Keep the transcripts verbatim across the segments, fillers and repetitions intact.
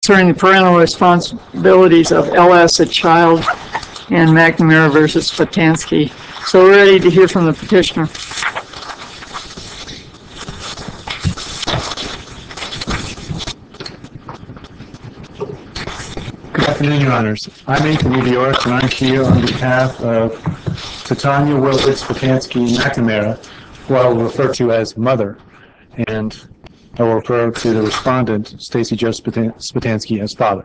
concerning the parental responsibilities of L S, a child, and McNamara versus Spatansky. So we're ready to hear from the petitioner. Good afternoon, Your Honors. I'm Anthony Bjork, and I'm here on behalf of Titania Wilbert Spatansky McNamara, who I will refer to as Mother, and I will refer to the respondent, Stacy Joe Spatansky, as Father.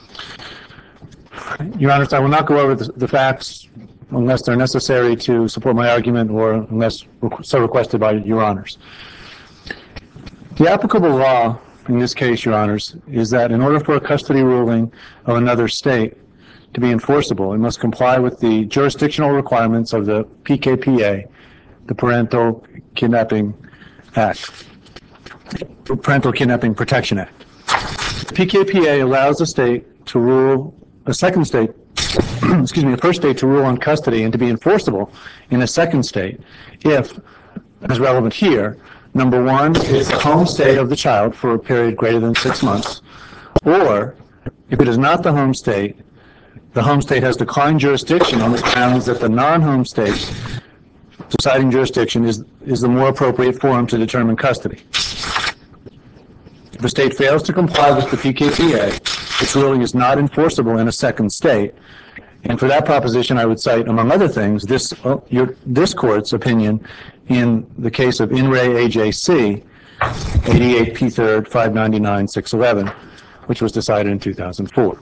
Your Honors, I will not go over the, the facts unless they're necessary to support my argument or unless so requested by Your Honors. The applicable law in this case, Your Honors, is that in order for a custody ruling of another state to be enforceable, it must comply with the jurisdictional requirements of the P K P A, the Parental Kidnapping Act, the Parental Kidnapping Protection Act. The P K P A allows a state to rule, a second state, excuse me, a first state to rule on custody and to be enforceable in a second state if, as relevant here, number one is the home state of the child for a period greater than six months, or if it is not the home state, the home state has declined jurisdiction on the grounds that the non-home state's deciding jurisdiction is, is the more appropriate forum to determine custody. If the state fails to comply with the P K P A, its ruling is not enforceable in a second state. And for that proposition, I would cite, among other things, this, uh, your, this court's opinion in the case of In Re A J C, eighty-eight P third five ninety-nine six eleven, which was decided in two thousand four.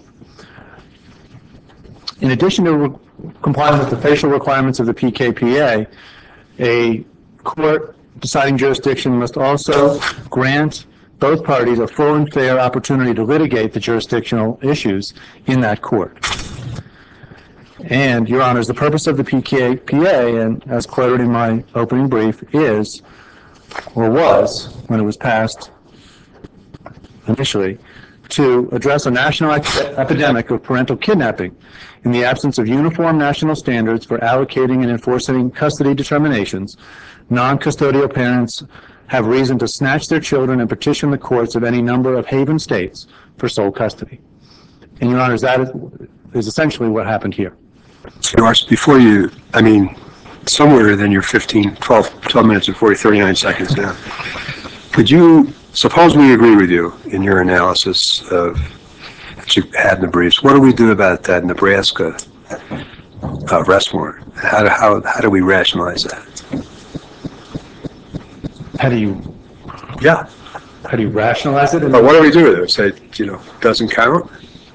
In addition to re- complying with the facial requirements of the P K P A, a court deciding jurisdiction must also grant both parties a full and fair opportunity to litigate the jurisdictional issues in that court. And, Your Honors, the purpose of the P K P A, and as quoted in my opening brief, is, or was, when it was passed initially, to address a national epidemic of parental kidnapping in the absence of uniform national standards for allocating and enforcing custody determinations. Non-custodial parents have reason to snatch their children and petition the courts of any number of haven states for sole custody. And, Your Honors, that is, is essentially what happened here. So, before you, I mean, somewhere than your fifteen, twelve, twelve minutes and forty, thirty-nine seconds now, could you, suppose we agree with you in your analysis of, that you had in the briefs, what do we do about that Nebraska uh, arrest warrant? How do, how, how do we rationalize that? How do you, yeah. how do you rationalize it? But what do we do with it? Say, you know, doesn't count?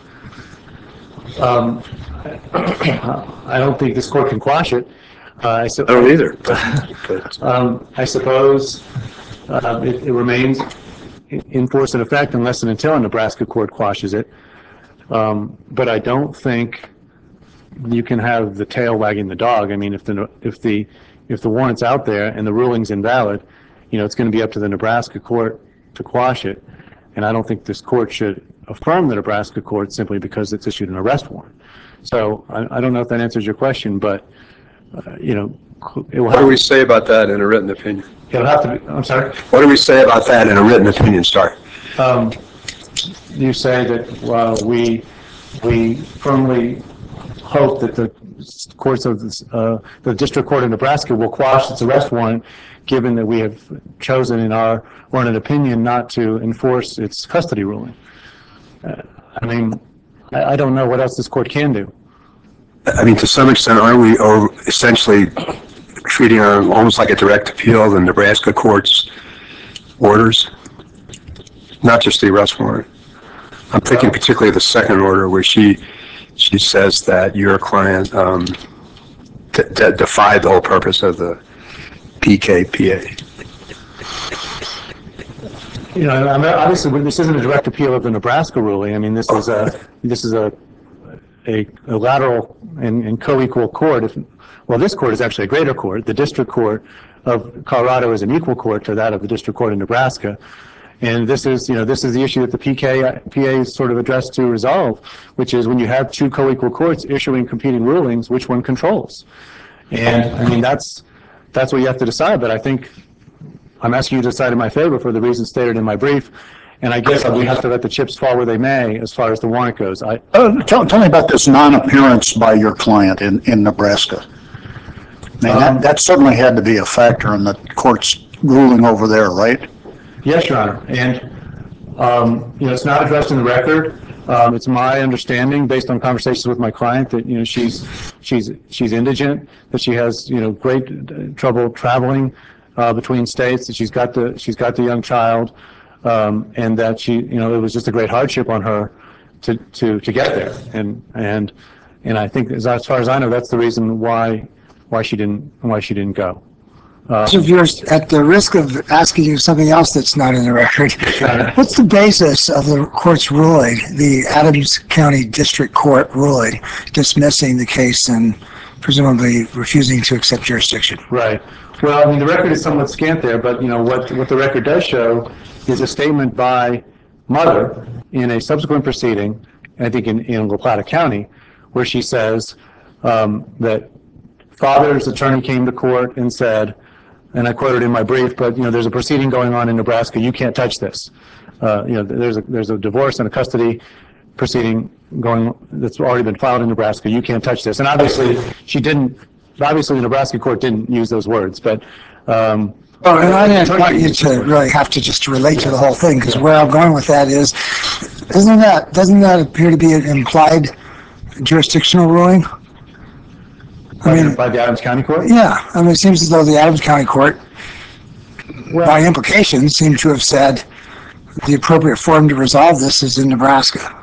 Um, I don't think this court can quash it. Uh, I, su- I don't either. But, but. um, I suppose uh, it, it remains in force and effect unless and until a Nebraska court quashes it. Um, but I don't think you can have the tail wagging the dog. I mean, if the if the if the warrant's out there and the ruling's invalid, you know, it's going to be up to the Nebraska court to quash it. And I don't think this court should affirm the Nebraska court simply because it's issued an arrest warrant. So I, I don't know if that answers your question, but uh, you know, it will. What do we say about that in a written opinion? It'll have to be. I'm sorry. What do we say about that in a written opinion? Sorry. Um, you say that uh, we we firmly hope that the courts of this, uh, the district court in Nebraska will quash its arrest warrant, given that we have chosen in our warranted opinion not to enforce its custody ruling. Uh, I mean, I, I don't know what else this court can do. I mean, to some extent, aren't we or essentially treating our, almost like a direct appeal the Nebraska court's orders, not just the arrest warrant? I'm thinking particularly of the second order where she she says that your client um, d- d- defied the whole purpose of the P K P A. You know, I mean, obviously, this isn't a direct appeal of the Nebraska ruling. I mean, this is a this is a a, a lateral and, and co-equal court. If, well, this court is actually a greater court. The district court of Colorado is an equal court to that of the district court in Nebraska. And this is, you know, this is the issue that the P K P A is sort of addressed to resolve, which is when you have two co-equal courts issuing competing rulings, which one controls? And I mean, that's that's what you have to decide. But I think I'm asking you to decide in my favor for the reasons stated in my brief. And I guess we have to let the chips fall where they may as far as the warrant goes. I, Uh, tell, tell me about this non-appearance by your client in, in Nebraska. I mean, Um, that, that certainly had to be a factor in the court's ruling over there, right? Yes, Your Honor. And, um, you know, it's not addressed in the record. Um, it's my understanding, based on conversations with my client, that, you know, she's, she's, she's indigent, that she has, you know, great uh, trouble traveling, uh, between states, that she's got the, she's got the young child, um, and that she, you know, it was just a great hardship on her to, to, to get there. And, and, and I think, as, as far as I know, that's the reason why, why she didn't, why she didn't go. So if you're at the risk of asking you something else that's not in the record, what's the basis of the court's ruling, the Adams County District Court ruling, dismissing the case and presumably refusing to accept jurisdiction? Right. Well, I mean, the record is somewhat scant there, but, you know, what, what the record does show is a statement by mother in a subsequent proceeding, I think in, in La Plata County, where she says um, that father's attorney came to court and said, and I quoted in my brief, but, you know, there's a proceeding going on in Nebraska, you can't touch this. Uh, you know, there's a, there's a divorce and a custody proceeding going, that's already been filed in Nebraska, you can't touch this. And obviously, she didn't, obviously the Nebraska court didn't use those words, but, um, Oh, and I didn't want you to really have to just relate to the whole thing, because where I'm going with that is, isn't that, doesn't that appear to be an implied jurisdictional ruling? I mean, by the Adams County Court? yeah, I mean, it seems as though the Adams County Court, Well, by implication, seemed to have said the appropriate forum to resolve this is in Nebraska.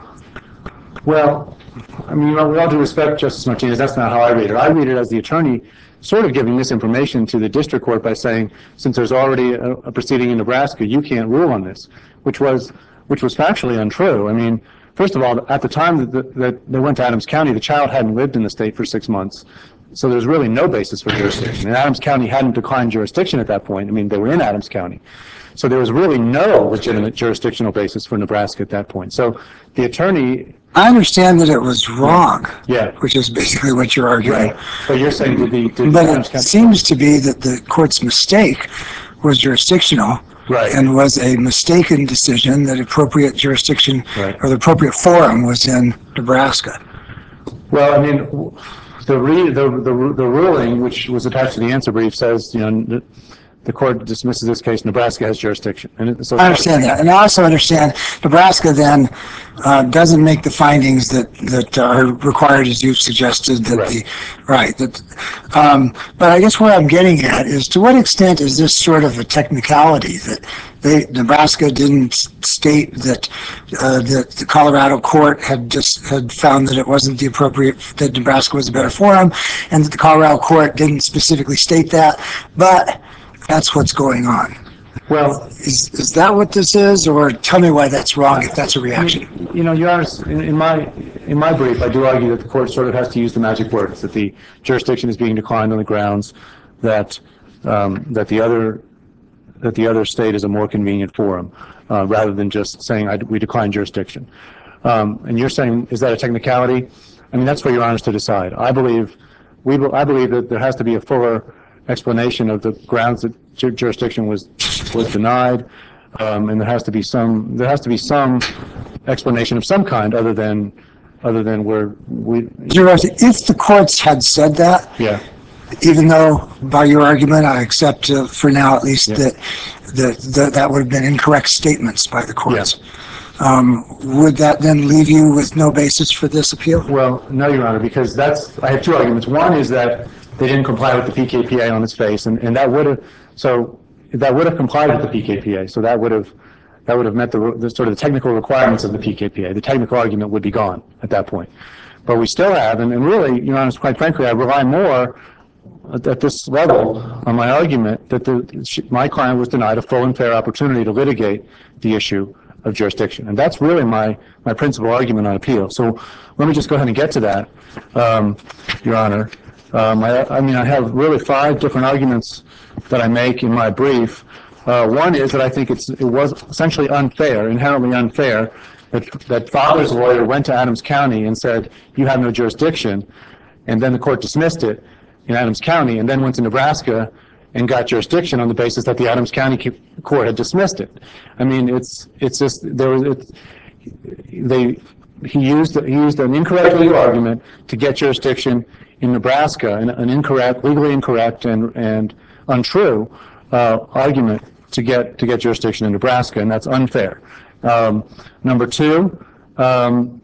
Well, I mean, with all due respect, Justice Martinez, that's not how I read it. I read it as the attorney sort of giving this information to the district court by saying, since there's already a, a proceeding in Nebraska, you can't rule on this, which was which was factually untrue. I mean, first of all, at the time that, the, that they went to Adams County, the child hadn't lived in the state for six months. So there's really no basis for jurisdiction. And Adams County hadn't declined jurisdiction at that point. I mean, they were in Adams County. So there was really no legitimate jurisdictional basis for Nebraska at that point. So the attorney... I understand that it was wrong. Yeah. Which is basically what you're arguing. Right. But you're saying did the... Did But Adams it County... seems to be that the court's mistake was jurisdictional. Right. And was a mistaken decision that appropriate jurisdiction Right. or the appropriate forum was in Nebraska. Well, I mean, the, re, the, the, the ruling, which was attached to the answer brief, says, you know, the, the court dismisses this case, Nebraska has jurisdiction. And it, so I understand that. And I also understand Nebraska then uh, doesn't make the findings that, that are required, as you've suggested, that Right. the, right. That, um, but I guess what I'm getting at is, to what extent is this sort of a technicality that they, Nebraska didn't state that, uh, that the Colorado court had just had found that it wasn't the appropriate, that Nebraska was a better forum, and that the Colorado court didn't specifically state that, but that's what's going on. Well, Is is that what this is, or tell me why that's wrong if that's a reaction? you know, Your Honor, in, in my in my brief, I do argue that the court sort of has to use the magic words, that the jurisdiction is being declined on the grounds that um, that the other that the other state is a more convenient forum, uh, rather than just saying I, we decline jurisdiction. Um, and you're saying, is that a technicality? I mean, that's for Your Honors to decide. I believe we I believe that there has to be a fuller explanation of the grounds that ju jurisdiction was was denied, um, and there has to be some there has to be some explanation of some kind other than other than where we. If the courts had said that, Yeah. even though by your argument I accept uh, for now at least Yeah. that, that that that would have been incorrect statements by the courts, Yeah. um, would that then leave you with no basis for this appeal? Well, no, Your Honor, because that's I have two arguments. One is that they didn't comply with the P K P A on its face, and, and that would have so that would have complied with the P K P A. So that would have that would have met the, the sort of the technical requirements of the P K P A. The technical argument would be gone at that point. But we still have, and, and really, Your Honor, quite frankly, I rely more at, at this level on my argument that the, my client was denied a full and fair opportunity to litigate the issue of jurisdiction. And that's really my, my principal argument on appeal. So let me just go ahead and get to that, um, Your Honor. Um, I, I mean, I have really five different arguments that I make in my brief. Uh, one is that I think it's, it was essentially unfair, inherently unfair, that, that father's lawyer went to Adams County and said, you have no jurisdiction, and then the court dismissed it in Adams County, and then went to Nebraska and got jurisdiction on the basis that the Adams County Court had dismissed it. I mean, it's it's just there was it's, they he used he used an incorrect legal argument to get jurisdiction in Nebraska, an, an incorrect, legally incorrect and and untrue uh, argument to get to get jurisdiction in Nebraska, and that's unfair. Um, number two, um,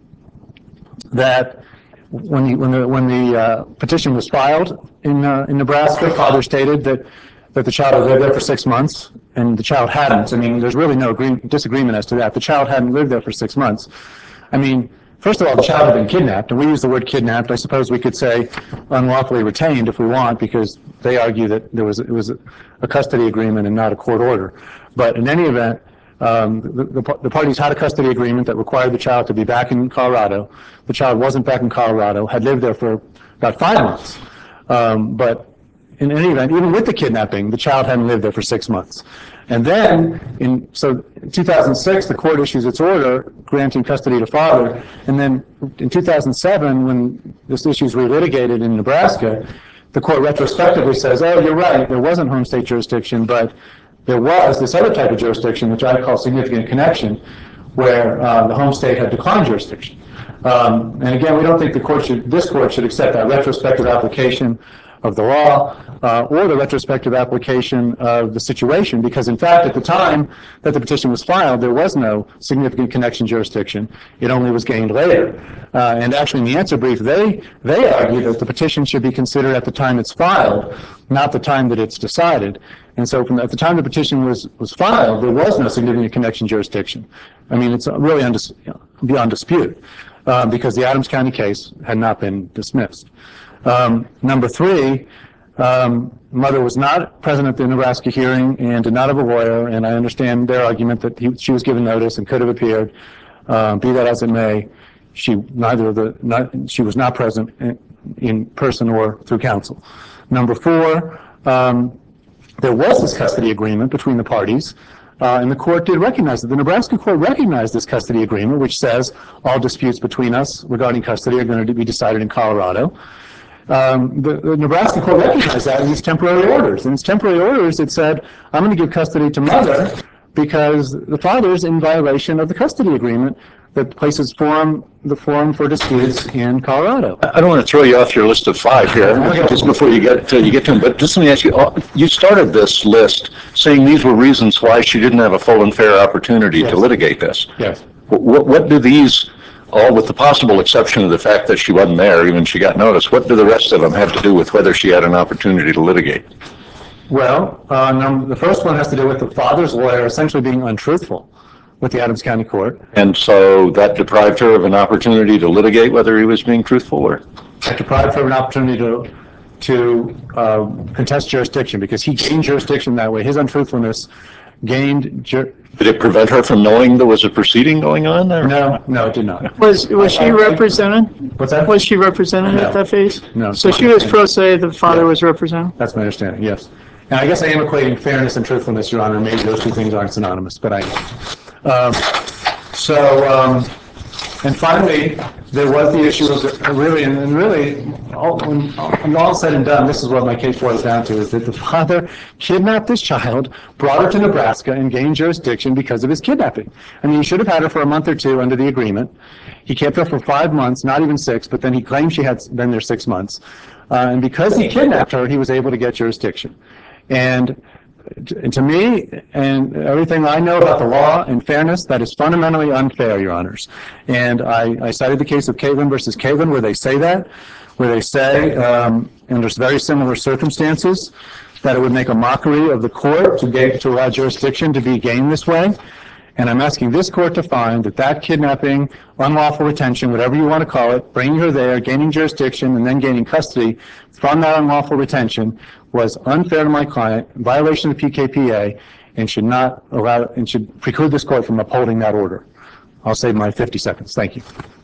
that when the when the when the uh, petition was filed in uh, in Nebraska, father stated that that the child had lived there for six months, and the child hadn't. I mean, there's really no agree- disagreement as to that. The child hadn't lived there for six months. I mean, first of all, the child had been kidnapped, and we use the word kidnapped. I suppose we could say unlawfully retained if we want, because they argue that there was it was a custody agreement and not a court order. But in any event, um, the, the, the parties had a custody agreement that required the child to be back in Colorado. The child wasn't back in Colorado, had lived there for about five months. Um, but in any event, even with the kidnapping, the child hadn't lived there for six months. And then, in so in two thousand six, the court issues its order granting custody to father. And then in two thousand seven, when this issue is relitigated in Nebraska, the court retrospectively says, oh, you're right, there wasn't home state jurisdiction, but there was this other type of jurisdiction, which I call significant connection, where uh, the home state had declined jurisdiction. Um, and again, we don't think the court should, this court should accept that retrospective application of the law uh, or the retrospective application of the situation, because in fact, at the time that the petition was filed, there was no significant connection jurisdiction. It only was gained later. Uh, and actually, in the answer brief, they they argue that the petition should be considered at the time it's filed, not the time that it's decided. And so, from the, at the time the petition was was filed, there was no significant connection jurisdiction. I mean, it's really undis- beyond dispute uh, because the Adams County case had not been dismissed. Um, number three, um, mother was not present at the Nebraska hearing and did not have a lawyer, and I understand their argument that he, she was given notice and could have appeared. Um, be that as it may, she neither of the not, she was not present in, in person or through counsel. Number four, um, there was this custody agreement between the parties. Uh, and the court did recognize it. The Nebraska court recognized this custody agreement, which says all disputes between us regarding custody are going to be decided in Colorado. Um, the, the Nebraska court recognized that in its temporary orders. In its temporary orders, it said, I'm going to give custody to mother because the father is in violation of the custody agreement that places forum, the forum for disputes in Colorado. I don't want to throw you off your list of five here, just before you get to, you get to them, but just let me ask you, you started this list saying these were reasons why she didn't have a full and fair opportunity Yes. to litigate this. Yes. What, what do these, all with the possible exception of the fact that she wasn't there, even she got notice, what do the rest of them have to do with whether she had an opportunity to litigate? Well, uh, num- the first one has to do with the father's lawyer essentially being untruthful with the Adams County Court. And so that deprived her of an opportunity to litigate whether he was being truthful or? It deprived her of an opportunity to to uh, contest jurisdiction because he gained jurisdiction that way. His untruthfulness gained. Ju- Did it prevent her from knowing there was a proceeding going on there? no, no, it did not. Was, was she represented? What's that? Was she represented No. at that phase? No. So she was pro se, the father was represented? That's my understanding. Yes, and I guess I am equating fairness and truthfulness, Your Honor. Maybe those two things aren't synonymous, but I am. Um, so, um, and finally, there was the issue of the, really, and, and really, all, when, when all said and done, this is what my case boils down to, is that the father kidnapped this child, brought her to Nebraska, and gained jurisdiction because of his kidnapping. I mean, he should have had her for a month or two under the agreement. He kept her for five months, not even six, but then he claimed she had been there six months. Uh, and because he kidnapped her, he was able to get jurisdiction. And And to me, and everything I know about the law and fairness, that is fundamentally unfair, Your Honors. And I, I cited the case of Caven versus Caven, where they say that, where they say, um, under very similar circumstances, that it would make a mockery of the court to get, to allow jurisdiction to be gained this way. And I'm asking this court to find that that kidnapping, unlawful retention, whatever you want to call it, bringing her there, gaining jurisdiction, and then gaining custody from that unlawful retention was unfair to my client, in violation of the P K P A, and should not allow, and should preclude this court from upholding that order. I'll save my fifty seconds. Thank you.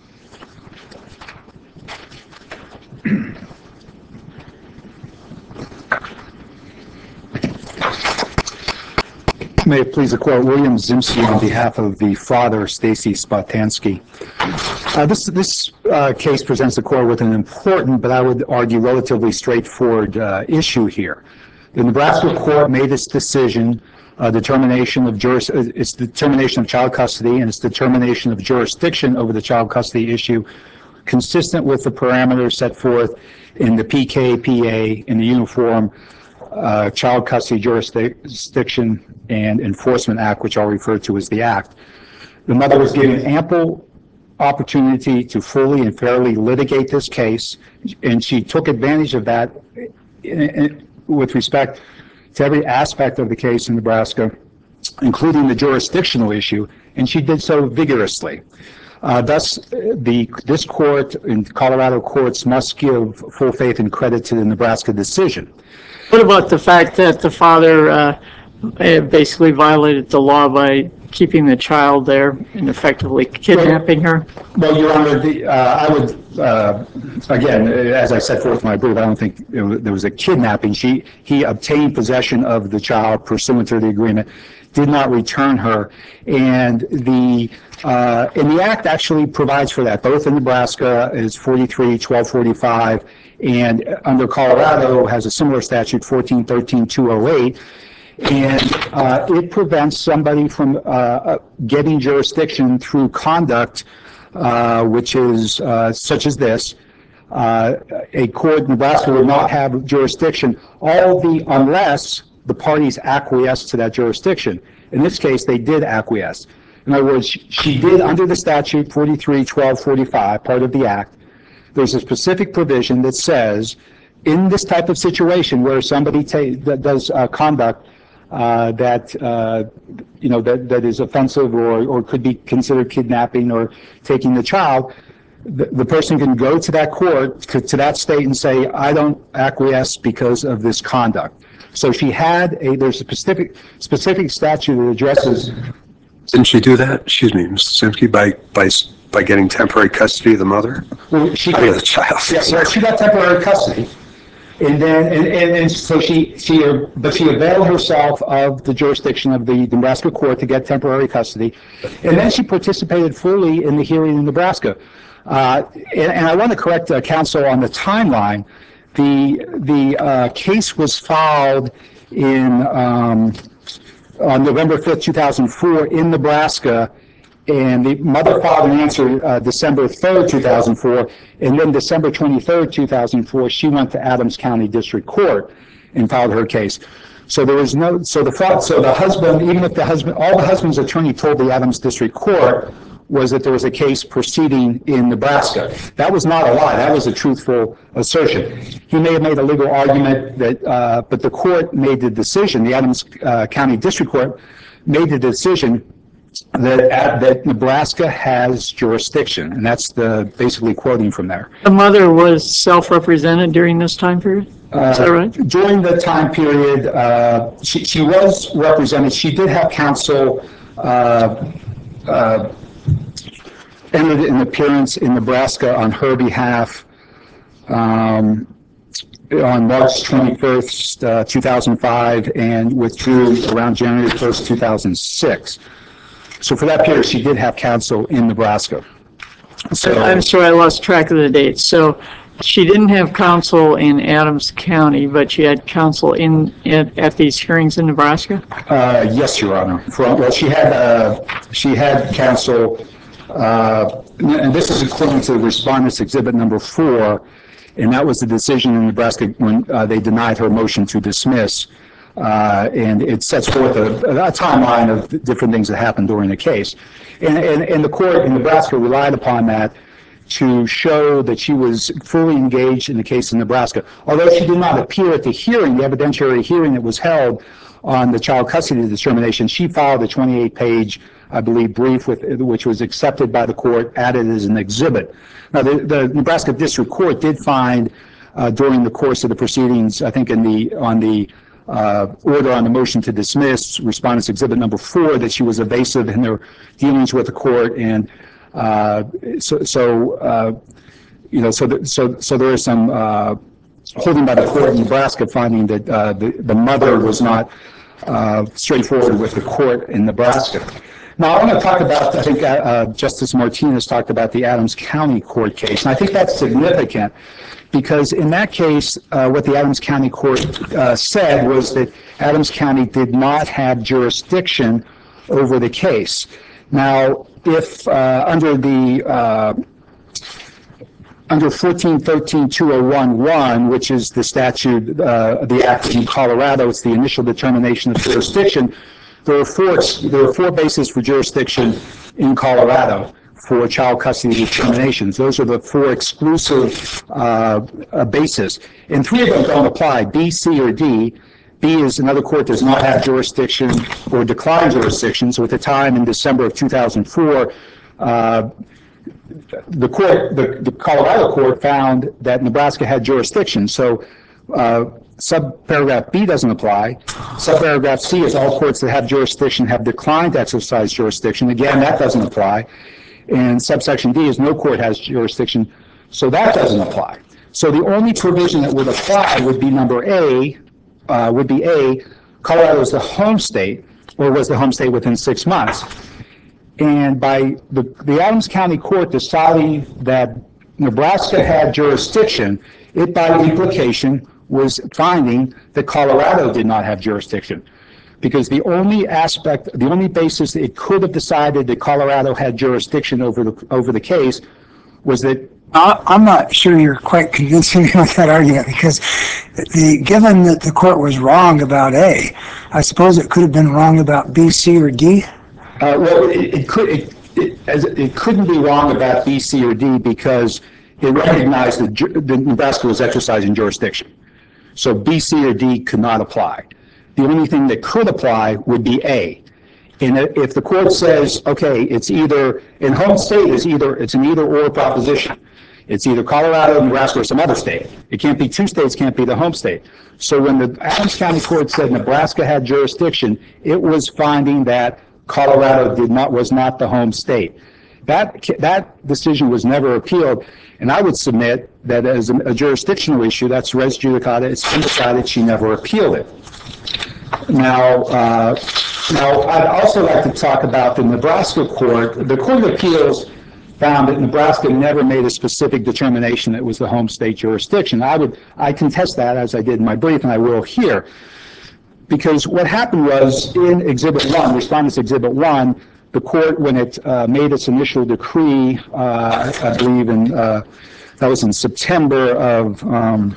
May it please the court, William Zimsky on behalf of the father, Stacy Spotansky. Uh, this this uh, case presents the court with an important, but I would argue relatively straightforward uh, issue here. The Nebraska court made its decision, uh, determination of juris, uh, its determination of child custody and its determination of jurisdiction over the child custody issue consistent with the parameters set forth in the P K P A, in the Uniform uh, Child Custody Jurisdiction and Enforcement Act, which I'll refer to as the Act. The mother was given ample opportunity to fully and fairly litigate this case, and she took advantage of that in, in, with respect to every aspect of the case in Nebraska, including the jurisdictional issue, and she did so vigorously. Uh, thus, the, this court and Colorado courts must give full faith and credit to the Nebraska decision. What about the fact that the father uh, basically violated the law by keeping the child there and effectively kidnapping her? Well, Your Honor, the, uh, I would, uh, again, as I set forth in my brief, I don't think it was, there was a kidnapping. She, he obtained possession of the child pursuant to the agreement, did not return her, and the uh, and the Act actually provides for that. Both in Nebraska is forty-three twelve forty-five, and under Colorado has a similar statute, fourteen thirteen two oh eight. And uh, it prevents somebody from uh, getting jurisdiction through conduct, uh, which is uh, such as this. Uh, a court in Nebraska will not have jurisdiction, all the unless the parties acquiesce to that jurisdiction. In this case, they did acquiesce. In other words, she did, under the statute forty-three twelve forty-five, part of the Act, there's a specific provision that says, in this type of situation where somebody ta- that does uh, conduct Uh, that uh, you know that, that is offensive or, or could be considered kidnapping or taking the child, the, the person can go to that court, to, to that state and say, I don't acquiesce because of this conduct. So she had a, there's a specific specific statute that addresses. Didn't she do that, excuse me, Mister Simsky, by, by, by getting temporary custody of the mother? Well, she I mean, the child. Yeah, well, she got temporary custody. And then, and, and, and so she, she, but she availed herself of the jurisdiction of the Nebraska court to get temporary custody. And then she participated fully in the hearing in Nebraska. Uh, and, and I want to correct uh, counsel on the timeline. The, the uh, case was filed in, um, on November fifth, two thousand four in Nebraska. And the mother filed an answer uh, December third, two thousand four, and then December twenty-third, two thousand four, she went to Adams County District Court and filed her case. So there was no, so the so the husband, even if the husband, all the husband's attorney told the Adams District Court was that there was a case proceeding in Nebraska. That was not a lie. That was a truthful assertion. He may have made a legal argument that, uh, but the court made the decision. The Adams uh, County District Court made the decision that uh, that Nebraska has jurisdiction, and that's the basically quoting from there. The mother was self-represented during this time period? Is that right? Uh, during the time period, uh, she, she was represented. She did have counsel uh, uh, entered an appearance in Nebraska on her behalf um, on March twenty-first, uh, two thousand five, and withdrew around January first, two thousand six. So for that period, she did have counsel in Nebraska. So I'm sorry, I lost track of the dates. So she didn't have counsel in Adams County, but she had counsel in at, at these hearings in Nebraska? Uh, yes, Your Honor. For, well, she had uh, she had counsel, uh, and this is according to Respondents Exhibit Number Four, and that was the decision in Nebraska when uh, they denied her motion to dismiss. Uh, and it sets forth a, a timeline of different things that happened during the case. And, and, and the court in Nebraska relied upon that to show that she was fully engaged in the case in Nebraska. Although she did not appear at the hearing, the evidentiary hearing that was held on the child custody determination, she filed a twenty-eight page, I believe, brief with, which was accepted by the court, added as an exhibit. Now, the, the Nebraska District Court did find uh, during the course of the proceedings, I think in the, on the Uh, order on the motion to dismiss, Respondents Exhibit Number Four, that she was evasive in their dealings with the court, and uh, so, so uh, you know, so, the, so, so there is some uh, holding by the court in Nebraska finding that uh, the the mother was not uh, straightforward with the court in Nebraska. Now, I want to talk about, I think uh, uh, Justice Martinez talked about the Adams County Court case, and I think that's significant because in that case, uh, what the Adams County Court uh, said was that Adams County did not have jurisdiction over the case. Now, if uh, under the uh, under fourteen thirteen two oh one one, which is the statute, uh, the act in Colorado, it's the initial determination of jurisdiction. There are four, there are four bases for jurisdiction in Colorado for child custody determinations. Those are the four exclusive uh, uh, bases. And three of them don't apply, B, C, or D. B is another court does not have jurisdiction or decline jurisdiction. So at the time in December of two thousand four, uh, the court, the, the Colorado court found that Nebraska had jurisdiction. So uh, subparagraph B doesn't apply. Subparagraph C is all courts that have jurisdiction have declined to exercise jurisdiction. Again, that doesn't apply. And subsection D is no court has jurisdiction, so that doesn't apply. So the only provision that would apply would be number A, uh, would be A, Colorado is the home state, or was the home state within six months. And by the, the Adams County Court deciding that Nebraska had jurisdiction, it by implication was finding that Colorado did not have jurisdiction. Because the only aspect, the only basis it could have decided that Colorado had jurisdiction over the, over the case was that I- I'm not sure you're quite convincing me with that argument because the, given that the court was wrong about A, I suppose it could have been wrong about B, C, or D? Uh, well, it, it could it, it, as it couldn't be wrong about B, C, or D because it recognized that, ju- that Nebraska was exercising jurisdiction. So B, C, or D could not apply. The only thing that could apply would be A. And if the court says, okay, it's either in home state is either it's an either or proposition. It's either Colorado, Nebraska, or some other state. It can't be two states, can't be the home state. So when the Adams County Court said Nebraska had jurisdiction, it was finding that Colorado did not was not the home state. That that decision was never appealed, and I would submit that as a, a jurisdictional issue, that's res judicata. It's been decided she never appealed it. Now, uh, now I'd also like to talk about the Nebraska court. The Court of Appeals found that Nebraska never made a specific determination that it was the home state jurisdiction. I would I contest that as I did in my brief, and I will here. Because what happened was in Exhibit one, Respondents Exhibit one, the court, when it uh, made its initial decree, uh, I believe in, uh, that was in September of, um,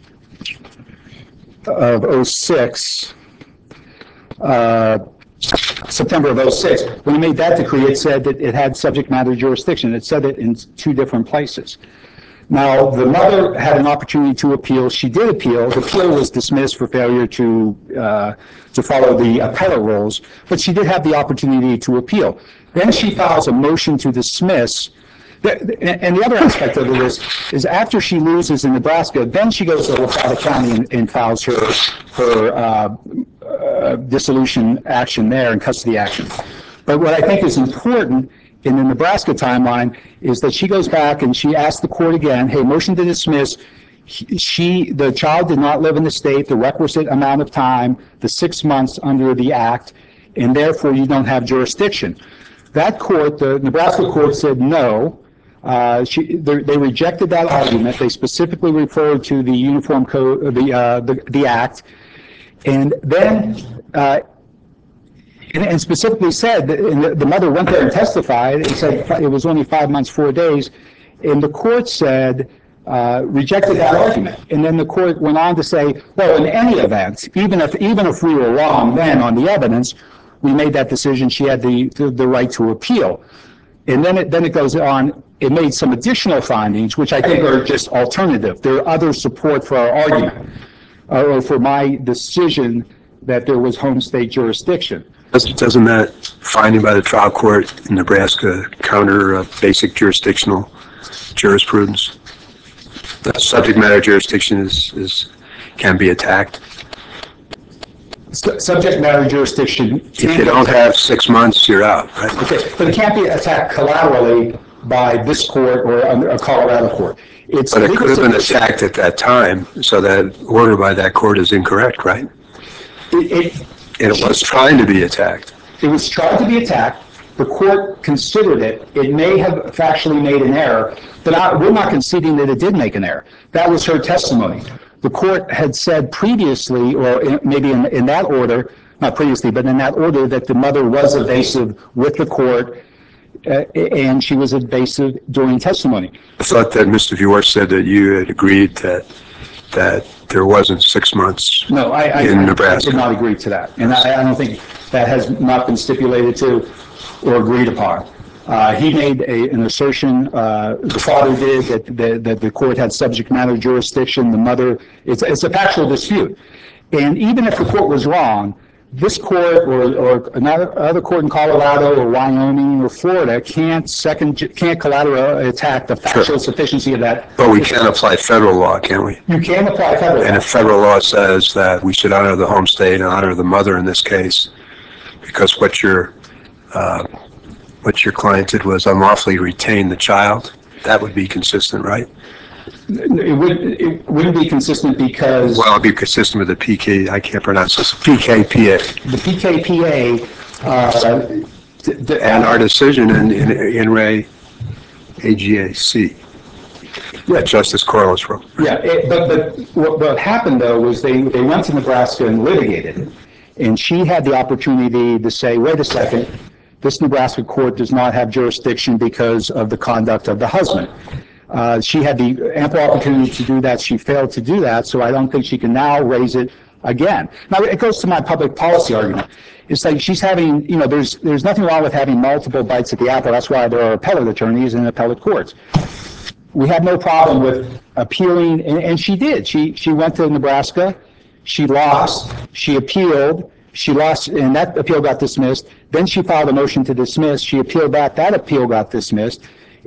of oh six, uh, September of oh six, when it made that decree, it said that it had subject matter jurisdiction. It said it in two different places. Now, the mother had an opportunity to appeal. She did appeal. The appeal was dismissed for failure to uh, to follow the appellate rules, but she did have the opportunity to appeal. Then she files a motion to dismiss. And the other aspect of it is, is after she loses in Nebraska, then she goes to Lafayette County and, and files her her uh, uh, dissolution action there and custody action. But what I think is important in the Nebraska timeline is that she goes back and she asks the court again, hey, motion to dismiss. She, the child did not live in the state the requisite amount of time, the six months under the act, and therefore you don't have jurisdiction. That court, the Nebraska court, said no. Uh, she, they, they rejected that argument. They specifically referred to the Uniform Code, the uh, the, the act, and then. Uh, And, and specifically said, that, and the, the mother went there and testified and said it was only five months, four days. And the court said, uh, rejected that argument. And then the court went on to say, well, in any event, even if even if we were wrong then on the evidence, we made that decision. She had the, the, the right to appeal. And then it, then it goes on, it made some additional findings, which I think are just alternative. There are other support for our argument, uh, or for my decision that there was home state jurisdiction. Doesn't that finding by the trial court in Nebraska counter uh, basic jurisdictional jurisprudence? That subject matter jurisdiction is, is can be attacked. Subject matter jurisdiction. If you don't have six months, you're out, right? Okay, but it can't be attacked collaterally by this court or a Colorado court. It's but it could have been attacked at that time, so that order by that court is incorrect, right? It, it, and it was trying to be attacked. It was trying to be attacked, The court considered it. It may have factually made an error, but I, we're not conceding that it did make an error. That was her testimony. The court had said previously, or in, maybe in, in that order, not previously, but in that order, that the mother was evasive with the court, uh, and she was evasive during testimony. I thought that Mister Viewer said that you had agreed that that there wasn't six months No, I, I, in I Nebraska. did not agree to that, and I, I don't think that has not been stipulated to or agreed upon. Uh, he made a, an assertion, uh, the father did, that, that, that the court had subject matter jurisdiction, the mother, it's, it's a factual dispute. And even if the court was wrong, this court or, or another other court in Colorado or Wyoming or Florida can't second, can't collateral attack the factual Sure. sufficiency of that. But we can apply federal law, can't we? You can apply federal law. And if federal law says that we should honor the home state and honor the mother in this case, because what your uh, what your client did was unlawfully retain the child, that would be consistent, right? It would, it wouldn't be consistent because Well, it'd be consistent with the P K, I can't pronounce this, P K P A. the P K P A, uh, th- th- And our decision in, in, in Ray A G A C, that Justice Corliss wrote. yeah, it, but, but what, what happened though was they, they went to Nebraska and litigated it. And she had the opportunity to say, wait a second, this Nebraska court does not have jurisdiction because of the conduct of the husband. Uh, she had the ample opportunity to do that. She failed to do that, so I don't think she can now raise it again. Now, it goes to my public policy argument. It's like she's having, you know, there's there's nothing wrong with having multiple bites at the apple. That's why there are appellate attorneys in appellate courts. We have no problem with appealing, and, and she did. She she went to Nebraska, she lost, she appealed, she lost, and that appeal got dismissed. Then she filed a motion to dismiss. She appealed that. That appeal got dismissed,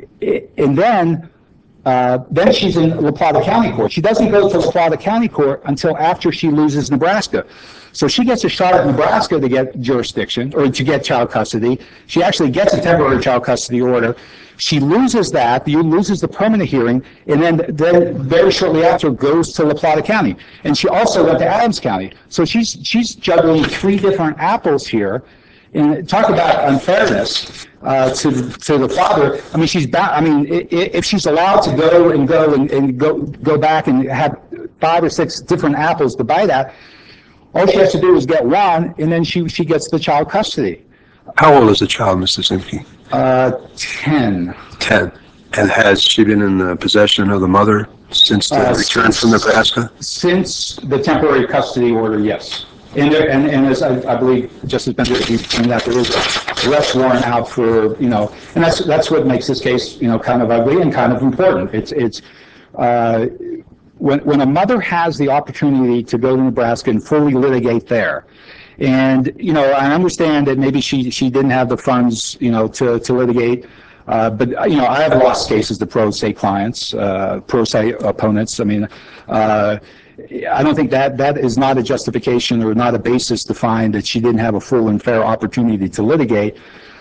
and then. Uh, then she's in La Plata County Court. She doesn't go to La Plata County Court until after she loses Nebraska. So she gets a shot at Nebraska to get jurisdiction, or to get child custody. She actually gets a temporary child custody order. She loses that, you loses the permanent hearing, and then, then very shortly after goes to La Plata County. And she also went to Adams County. So she's, she's juggling three different apples here. And talk about unfairness uh, to to the father. I mean, she's bound. I mean, i- i- if she's allowed to go and go and, and go go back and have five or six different apples to bite at, all she has to do is get one, and then she she gets the child custody. How old is the child, Mister Simke? Uh, ten. Ten. And has she been in the possession of the mother since the Uh, return from Nebraska? Since the temporary custody order, yes. And there, and, and as I, I believe Justice Bender, you pointed out, there is a arrest warrant out for, you know, and that's, that's what makes this case, you know, kind of ugly and kind of important. It's, it's, uh, when, when a mother has the opportunity to go to Nebraska and fully litigate there, and, you know, I understand that maybe she, she didn't have the funds, you know, to, to litigate, uh, but, you know, I have lost cases to pro se clients, uh, pro se opponents. I mean, uh, I don't think that that is not a justification or not a basis to find that she didn't have a full and fair opportunity to litigate.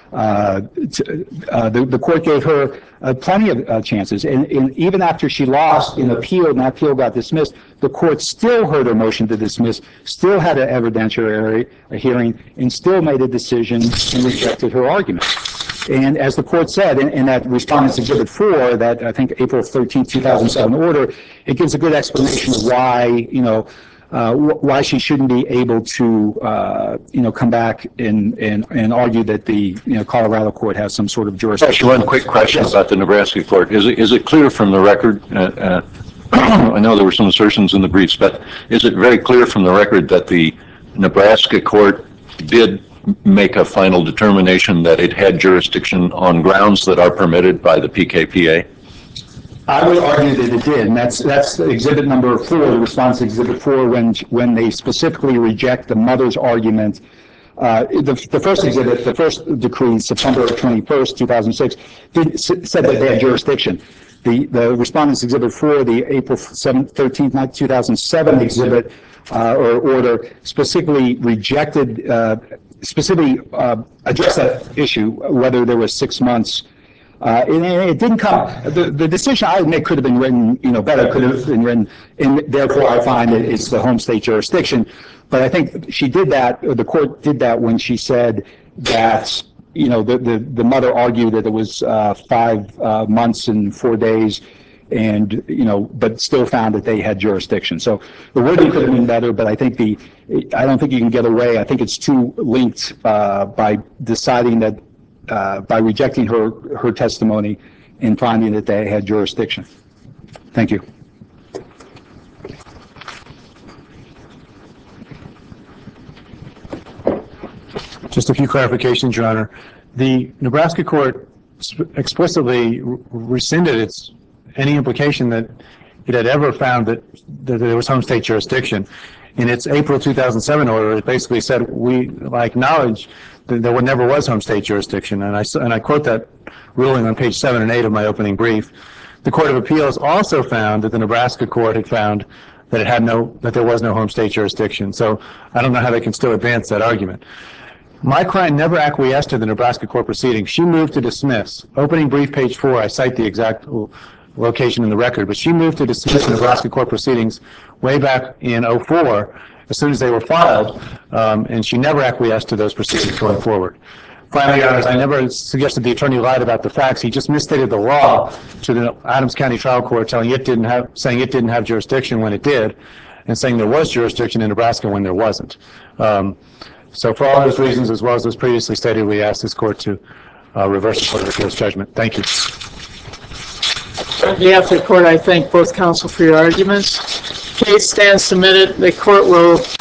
Uh, to, uh, the, the court gave her uh, plenty of uh, chances, and, and even after she lost in appeal and that appeal got dismissed, the court still heard her motion to dismiss, still had an evidentiary hearing, and still made a decision and rejected her argument. And as the court said in, in that Respondent's Exhibit four, that I think April thirteenth, two thousand seven order, it gives a good explanation of why, you know, uh, wh- why she shouldn't be able to, uh, you know, come back and, and, and argue that the, you know, Colorado court has some sort of jurisdiction. Actually, one quick question about the Nebraska court. Is it, is it clear from the record, uh, uh, I know there were some assertions in the briefs, but is it very clear from the record that the Nebraska court did make a final determination that it had jurisdiction on grounds that are permitted by the P K P A? I would argue that it did, and that's that's exhibit number four, the response to exhibit four, when when they specifically reject the mother's argument. Uh, the, the first exhibit, the first decree, September twenty-first, two thousand six, did, said that they had jurisdiction. The the respondent's exhibit four, the April thirteenth, two thousand seven exhibit uh, or order, specifically rejected, uh, specifically uh, addressed that issue, whether there was six months. Uh, and it didn't come, the, the decision I would make could have been written, you know, better, could have been written, and therefore I find that it's the home state jurisdiction. But I think she did that, or the court did that when she said that, you know, the, the, the mother argued that it was uh, five uh, months and four days, and, you know, but still found that they had jurisdiction. So the wording could have been better, but I think the, I don't think you can get away. I think it's too linked uh, by deciding that, uh, by rejecting her, her testimony and finding that they had jurisdiction. Thank you. Just a few clarifications, Your Honor. The Nebraska court explicitly rescinded its, any implication that it had ever found that, that there was home state jurisdiction. In its April two thousand seven order, it basically said, we acknowledge that there never was home state jurisdiction. And I, and I quote that ruling on page seven and eight of my opening brief. The Court of Appeals also found that the Nebraska court had found that it had no, that there was no home state jurisdiction. So I don't know how they can still advance that argument. My client never acquiesced to the Nebraska court proceedings. She moved to dismiss. Opening brief, page four, I cite the exact location in the record, but she moved to dismiss the Nebraska court proceedings way back in oh four, as soon as they were filed, um, and she never acquiesced to those proceedings going forward. Finally, Your Honors, I never suggested the attorney lied about the facts. He just misstated the law to the Adams County Trial Court, telling it didn't have, saying it didn't have jurisdiction when it did, and saying there was jurisdiction in Nebraska when there wasn't. Um, So for all those reasons, as well as those previously stated, we ask this court to uh, reverse the Court of Appeals judgment. Thank you. On behalf of the court, I thank both counsel for your arguments. Case stands submitted. The court will